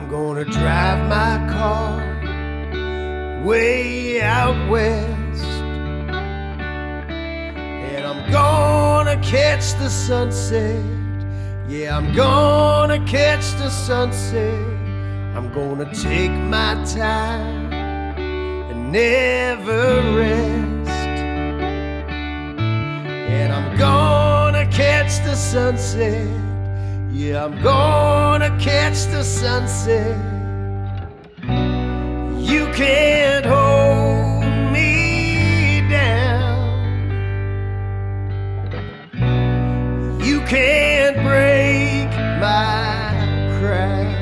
gonna drive my car way out west, and I'm gonna catch the sunset. Yeah, I'm gonna catch the sunset. I'm gonna take my time and never rest, and I'm gonna catch the sunset. Yeah, I'm gonna catch the sunset. You can't hold me down. You can't break my crown.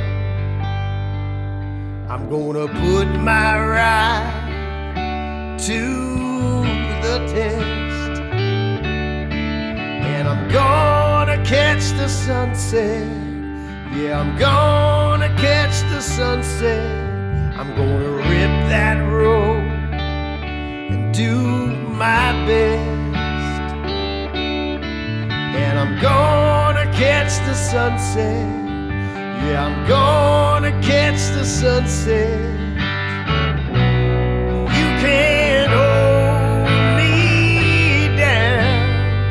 I'm gonna put my ride to the test, and I'm gonna catch the sunset. Yeah, I'm gonna catch the sunset. I'm gonna rip that road and do my best, and I'm gonna catch the sunset. Yeah, I'm gonna catch the sunset. You can't hold me down.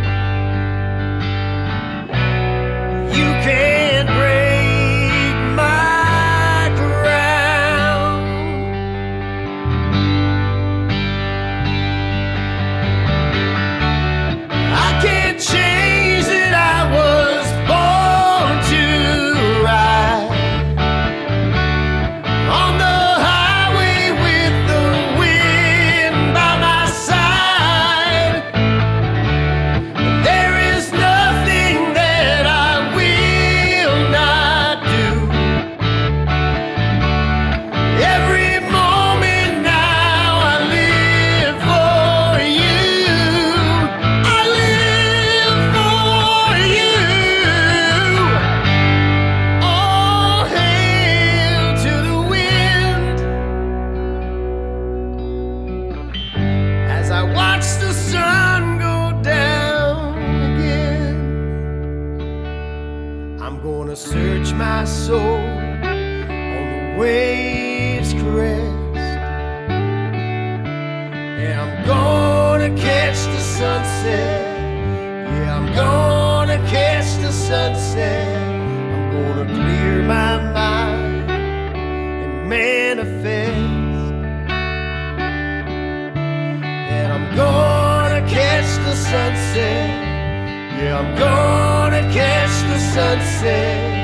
You can't break my crown. I can't change that I was born to ride on the highway with the wind by my side. There is nothing that I will not do. Every moment now I live for you. I live for you. All hail to the wind. As I watch the sun go down again, I'm gonna search my soul on the waves' crest, and I'm gonna catch the sunset. Yeah, I'm gonna catch the sunset. I'm gonna clear my mind and manifest, and I'm gonna catch the sunset. Yeah, I'm gonna catch the sunset.